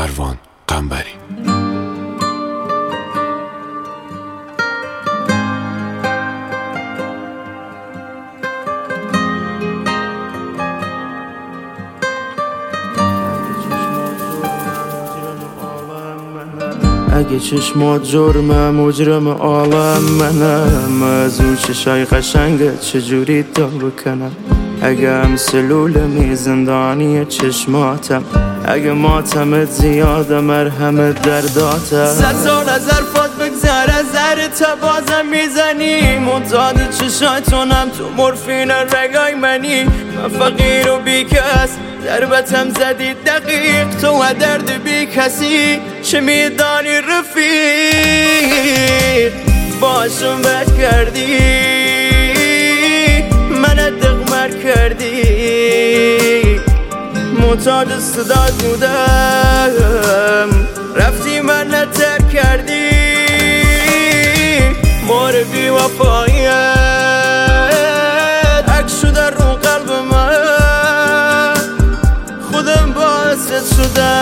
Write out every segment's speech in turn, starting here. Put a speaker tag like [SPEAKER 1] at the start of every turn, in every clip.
[SPEAKER 1] مروان قنبری.
[SPEAKER 2] اگه چشمات جرمه مجرم عالم منم، از اون چشای قشنگت چجوری تا بکنم؟ اگه هم سلولمی زندانی چشماتم، اگه ماتمت زیاده مرهمت درداتم. 100 سال از حرفات بگذر از تا بازم میزنی، منتاد چشاتونم تو مورفین رگای منی. من فقیر و بیکس ضربتم زدی دقیق، تو و درد بی کسی چه میدانی رفیق؟ باشم بد کردی من دقمر کردی، معتاد صدات بودم رفتی من نتر کردی. مور بی وفاییت عکس شده رو قلب من، خودم باعثت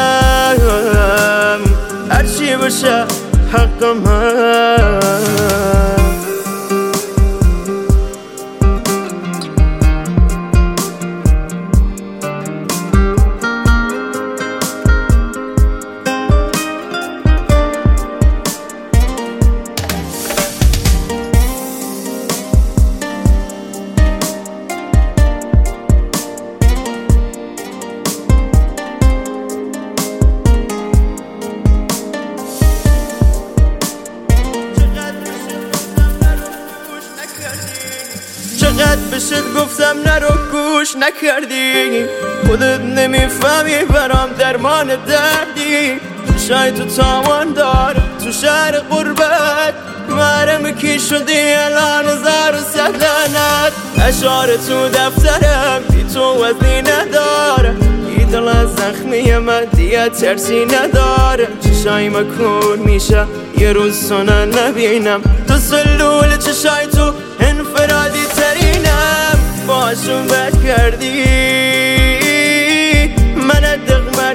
[SPEAKER 2] شدم هرچی بشه حق من. چقدر بشت گفتم نرو گوش نکردی، خودت نمیفهمی برام درمان دردی. چشای تو تاوان دار تو شهر غربت، محرم کی شدی الان 1100 لعنت. اشعار تو دفترم بی تو وزنی نداره، یه دل از زخمی من دیگه ترسی نداره. چشای مکور میشه یه روز سنن نبینم، تو سلول چشای تو انفرادی ترینم. باشم بد کردی من دقمر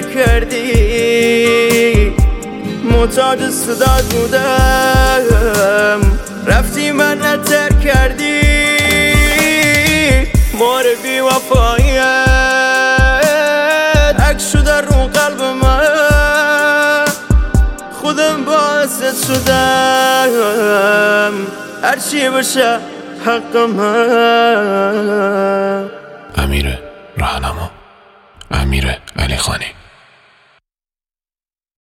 [SPEAKER 2] کردی، معتاد صدات بودم رفتی من نتر کردی. مور بی وفاییت عکس شده رو قلب من، خودم باعثت شدم هرچی بشه حق من.
[SPEAKER 1] امیر راهنما، امیر علیخانی.